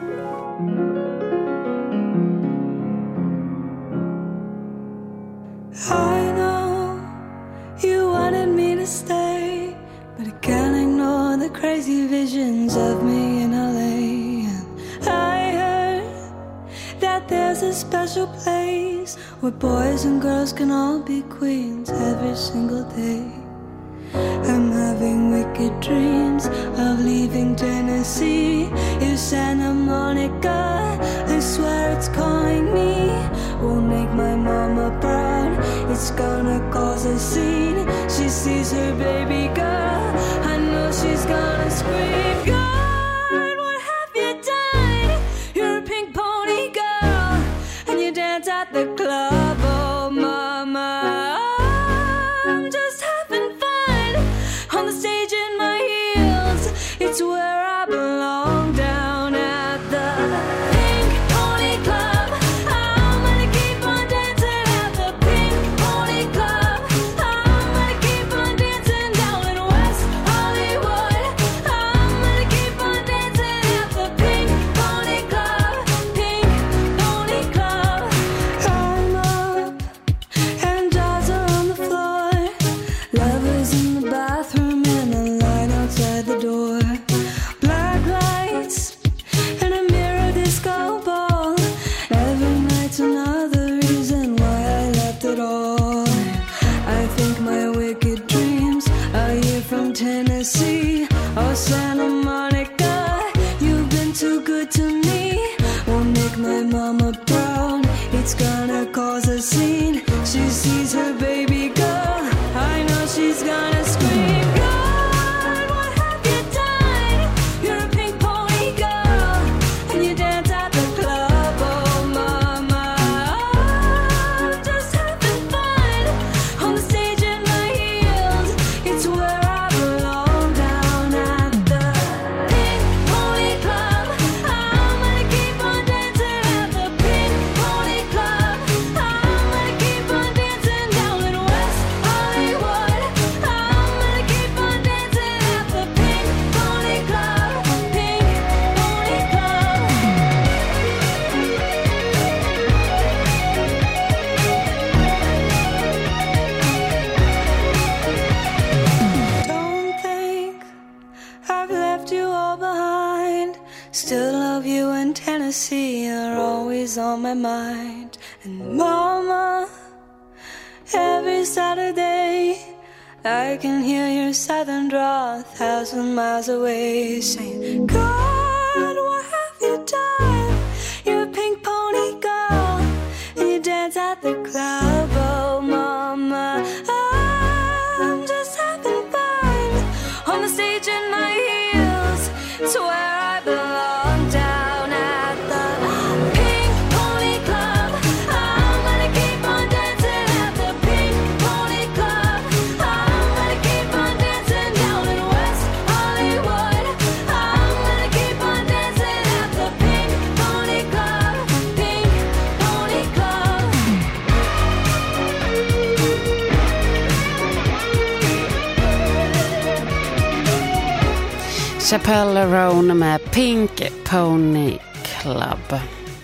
I know you wanted me to stay, but I can't ignore the crazy visions of me in LA. And I heard that there's a special place where boys and girls can all be queens every single day. I'm having wicked dreams of leaving Tennessee. In Santa Monica, I swear it's calling me. Won't make my mama proud, it's gonna cause a scene. She sees her baby girl, I know she's gonna scream. God, what have you done? You're a pink pony girl, and you dance at the club. Oh mama, I'm just having fun on the stage in my heels. It's where I belong, down at the Pink Pony Club. I'm gonna keep on dancing at the Pink Pony Club. I'm gonna keep on dancing down in West Hollywood. I'm gonna keep on dancing at the Pink Pony Club. Pink Pony Club. I'm up and dolls are on the floor. Lovers in the bathroom and a line outside the door. Black lights and a mirror disco ball. Every night's another reason why I left it all. I think my wicked dreams are here from Tennessee or Santa Monica. You've been too good to me. Won't make my mama proud. It's gonna cause a scene. She sees her baby girl, I know she's gonna scream. God, what have you done? You're a pink pony girl, and you dance at the club. Oh mama, I'm just having fun on the stage in my heels. It's where I belong, down at the Pink Pony Club. I'm gonna keep on dancing at the Pink Pony Club. I'm gonna keep on dancing down in West Hollywood. I'm gonna keep on dancing at the Pink Pony Club. Pink Pony Club. Don't think I've left you all behind. Still love you in Tennessee, you're always on my mind. And mama, every Saturday I can hear your southern drawl 1,000 miles away, saying, God, what have you done? You're a pink pony girl, and you dance at the club. Oh mama, I'm just having fun on the stage in my heels. It's where I belong. Chappelle Roan med Pink Pony Club.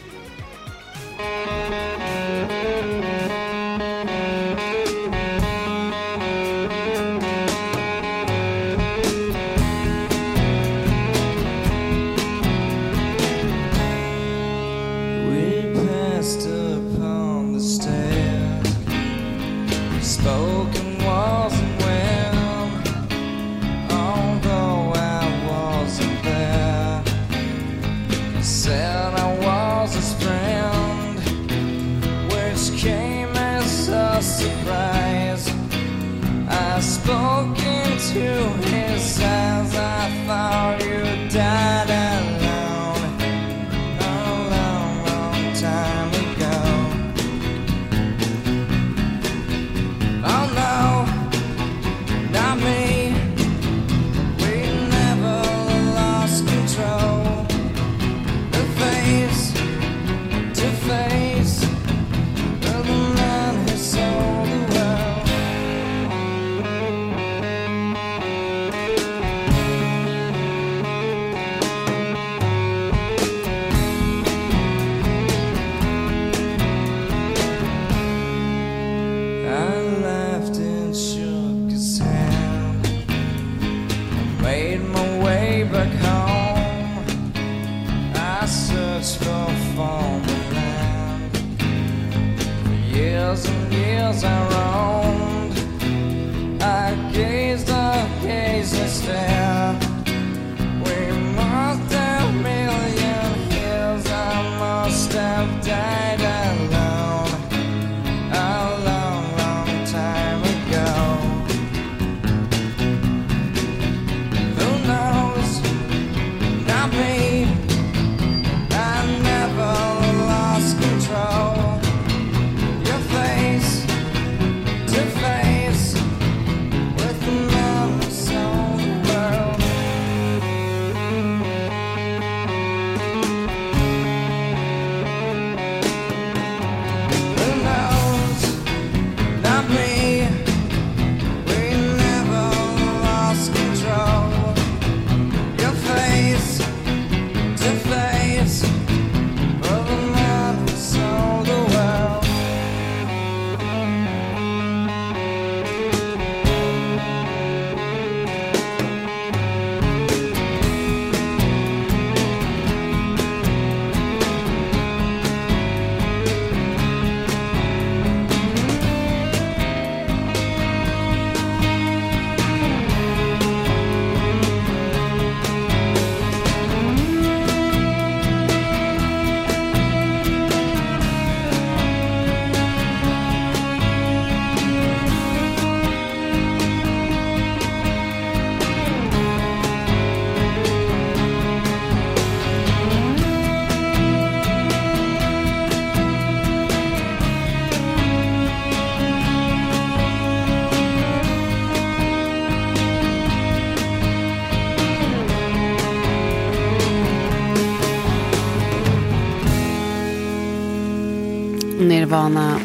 Nirvana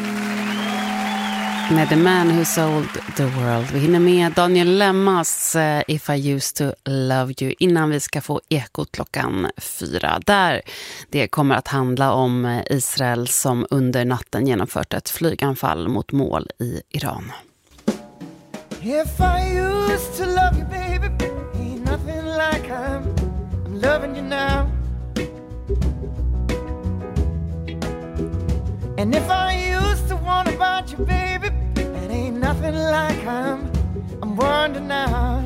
med The Man Who Sold the World. Vi hinner med Daniel Lemmas If I Used to Love You innan vi ska få Ekot klockan 4. Där det kommer att handla om Israel som under natten genomfört ett flyganfall mot mål i Iran. If I used to love you, baby, ain't nothing like I'm loving you now. And if I used to want about you, baby, it ain't nothing like I'm wondering now.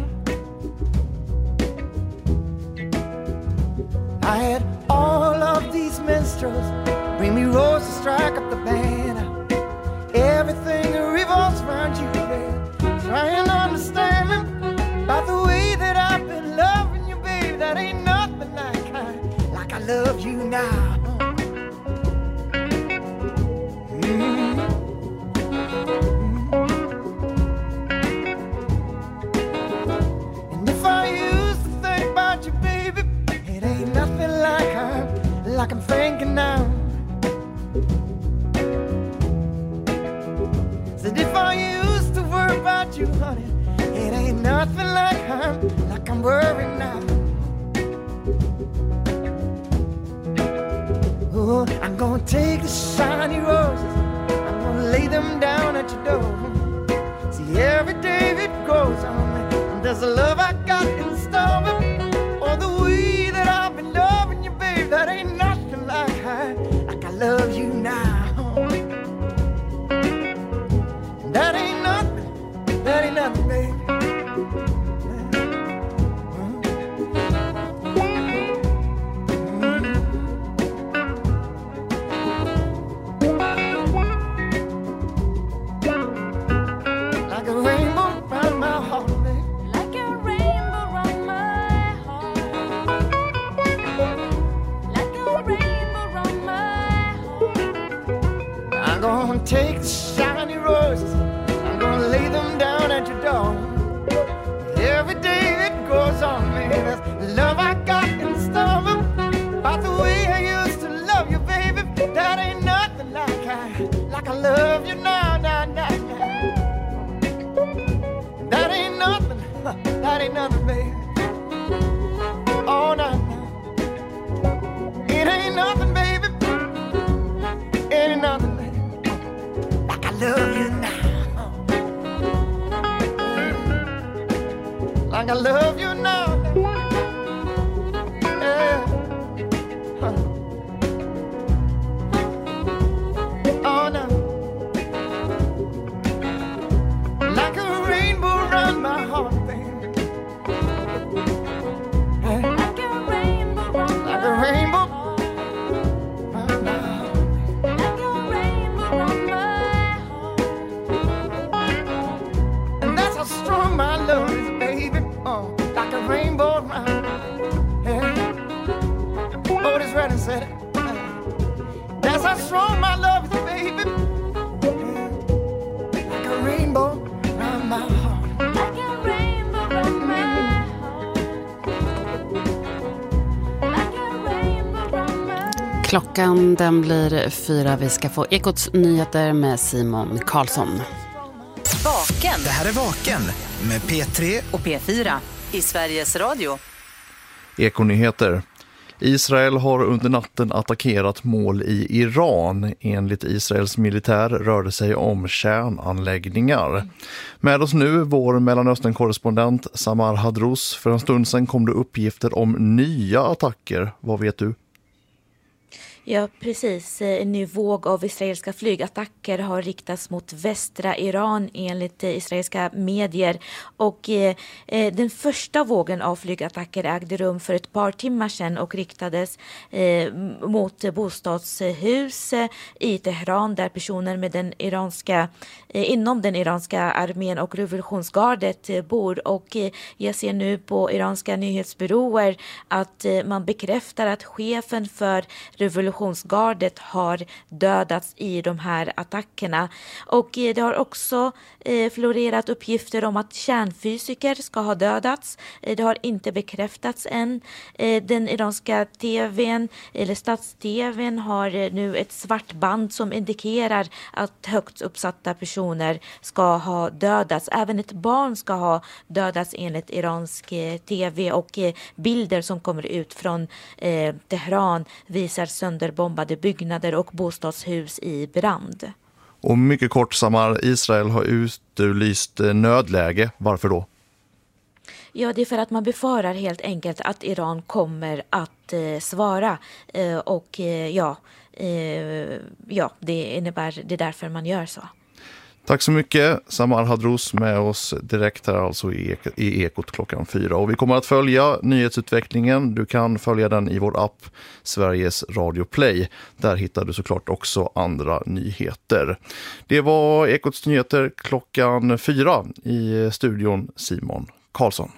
I had all of these minstrels bring me roses, strike up the band. Everything revolves around you, baby. Trying to understand me about the way that I've been loving you, baby. That ain't nothing like I love you now. And if I used to think about you, baby, it ain't nothing like I'm thinking now. Said if I used to worry about you, honey, it ain't nothing like I'm worried now. Oh, I'm gonna take the shiny roses, I'm gonna lay them down at your door. See, every day it grows on me, and there's a love I got in store. Oh, the way that I've been loving you, babe, that ain't nothing like I love you now. That ain't nothing, baby. Like a rainbow round my heart, baby. Like a rainbow round my heart. Like a rainbow round my heart. I'm gonna take the shiny roses, I'm gonna lay them down at your door. Every day that goes on, me, that's the love I got in store. About the way I used to love you, baby, that ain't nothing like I love you now, now, now, now. That ain't nothing, baby. Oh, no, no. It ain't nothing, baby. It ain't nothing, baby. Like I love you now. Like I love you now. Yeah. Oh, no. Like a rainbow round my heart, baby. Yeah. Like a rainbow round my Like a rainbow. Like a rainbow round my heart. And that's how strong my love is, baby. Oh, like a rainbow round. Yeah. Otis Redding said it. That's how strong my love is, baby. Yeah. Like a rainbow round my heart. Like a rainbow round my heart. Like a rainbow round my Klockan den blir 4. Vi ska få Ekots nyheter med Simon Karlsson. Vaken. Det här är Vaken med P3 och P4 i Sveriges Radio. Ekonyheter. Israel har under natten attackerat mål i Iran. Enligt Israels militär rör det sig om kärnanläggningar. Med oss nu vår Mellanöstern-korrespondent Samar Hadrouz. För en stund sedan kom det uppgifter om nya attacker. Vad vet du? Ja, precis. En ny våg av israeliska flygattacker har riktats mot västra Iran enligt israeliska medier. Och den första vågen av flygattacker ägde rum för ett par timmar sedan och riktades mot bostadshus i Teheran där personer med den inom den iranska armén och revolutionsgardet bor. Och jag ser nu på iranska nyhetsbyråer att man bekräftar att chefen för revolutionsgardet har dödats i de här attackerna. Och det har också florerat uppgifter om att kärnfysiker ska ha dödats. Det har inte bekräftats än. Den iranska tvn, eller stats-tvn, har nu ett svart band som indikerar att högt uppsatta personer ska ha dödats. Även ett barn ska ha dödats enligt iransk tv, och bilder som kommer ut från Teheran visar sönderbombade byggnader och bostadshus i brand. Och mycket kort, Samar, Israel har utlyst nödläge. Varför då? Ja, det är för att man befarar helt enkelt att Iran kommer att svara. Det är därför man gör så. Tack så mycket, Samar Hadrouz, med oss direkt här alltså i Ekot klockan 4. Och vi kommer att följa nyhetsutvecklingen. Du kan följa den i vår app Sveriges Radio Play. Där hittar du såklart också andra nyheter. Det var Ekots nyheter klockan 4 i studion Simon Karlsson.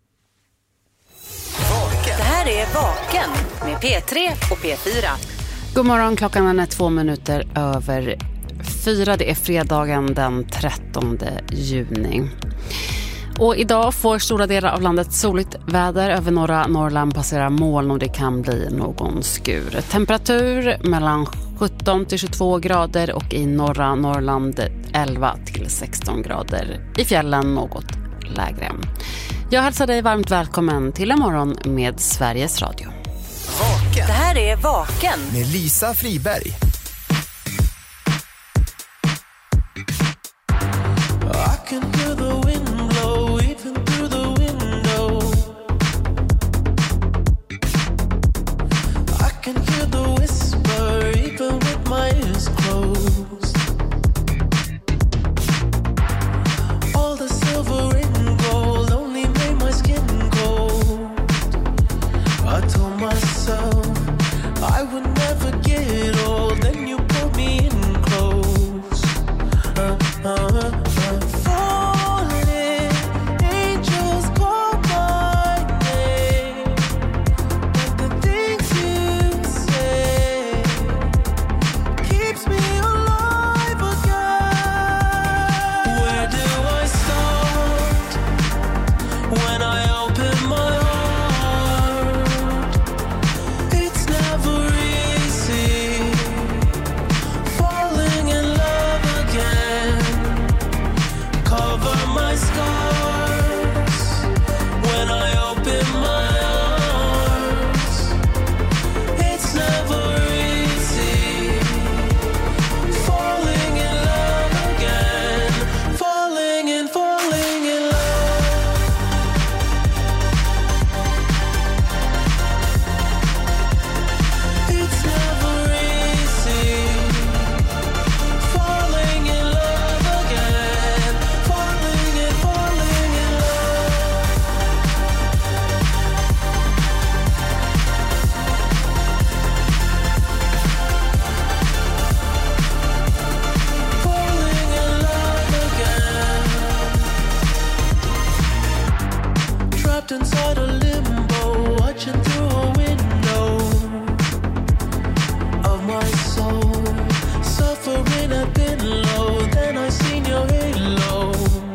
Det här är Vaken med P3 och P4. God morgon, klockan är 2 minuter över 4. Det är fredagen den 13 juni. Och idag får stora delar av landet soligt väder. Över norra Norrland passerar moln och det kan bli någon skur. Temperatur mellan 17 till 22 grader och i norra Norrland 11 till 16 grader. I fjällen något lägre. Jag hälsar dig varmt välkommen till en morgon med Sveriges Radio. Vaken. Det här är Vaken med Lisa Friberg. I can hear the wind blow even through the window. I can hear the whisper even with my eyes closed. All the silver and gold only made my skin cold. I told myself I would never get old. Then you pulled me in close. Falling, angels call my name. But the things you say keeps me alive again. Where do I start when I open my heart? It's never easy falling in love again. Cover my scars when I open my arms. It's never easy falling in love again. Falling in love. It's never easy falling in love again. Falling in love. Falling in love again. Trapped inside a limbo, watching through a window of my soul. Suffering I've been low, then I seen your halo.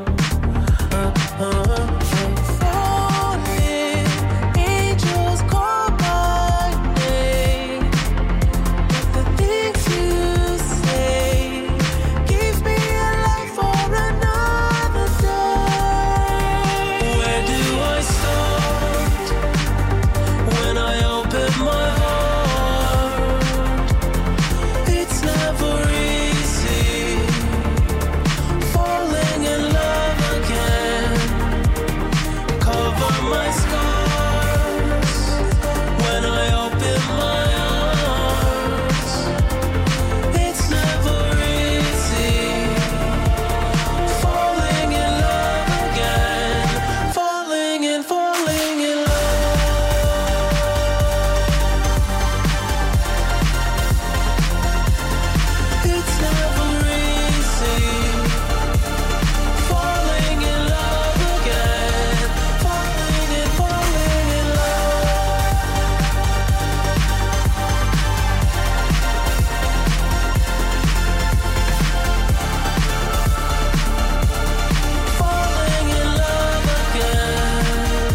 Falling, angels call my name. But the things you say keeps me alive for another day. Where do I start when I open my heart? It's never easy falling in love again. Cover my scars when I open my arms. It's never easy falling in love again. Falling in love. It's never easy falling in love again. Falling in love. Falling in love again.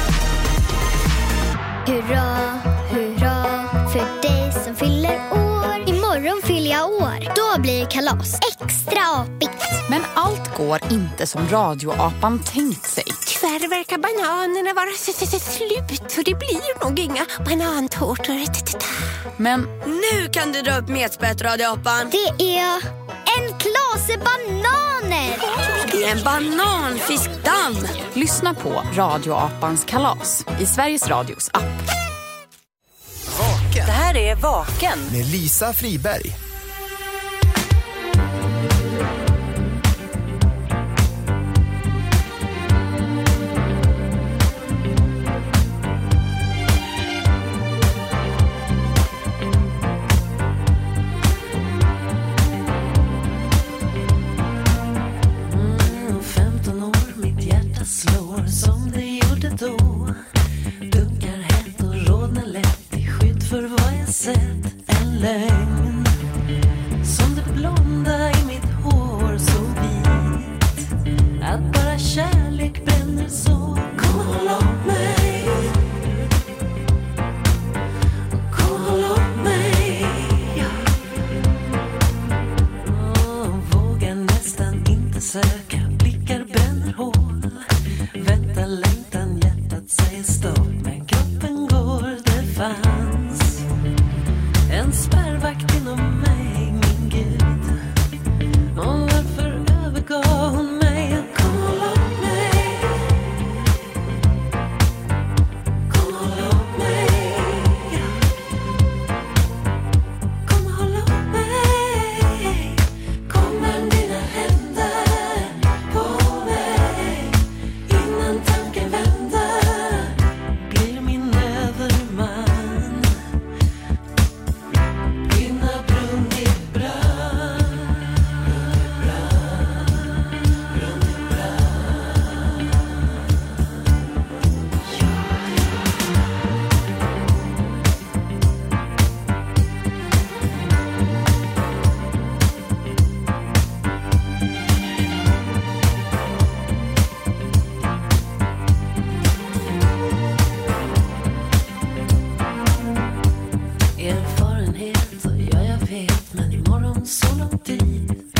Hurra, hurra för dig som fyller år. Imorgon fyller jag år. Då blir det kalas. Extra apigt. Men allt går inte som radioapan tänkt sig. Tyvärr verkar bananerna vara slut. Så det blir nog inga banantårtor. Men nu kan du dra upp metspett, radioapan. Det är en klase bananer. Det är en bananfiskdamm. lyssna på radioapans kalas i Sveriges Radios app. Det här är Vaken med Lisa Friberg. Slår som det gjorde då. Dunkar hett och rodnar lätt i skydd för vad jag sett. En lögn som det blonda i mitt hår så vit. Att bara kärlek bränner så. Kom och håll om mig. Kom och håll om mig. Vågar nästan inte söka. Blickar bränner hål. Vänta, längtan, hjärtat säger stopp. Men kroppen går, det fanns vet, men imorgon så långt dit.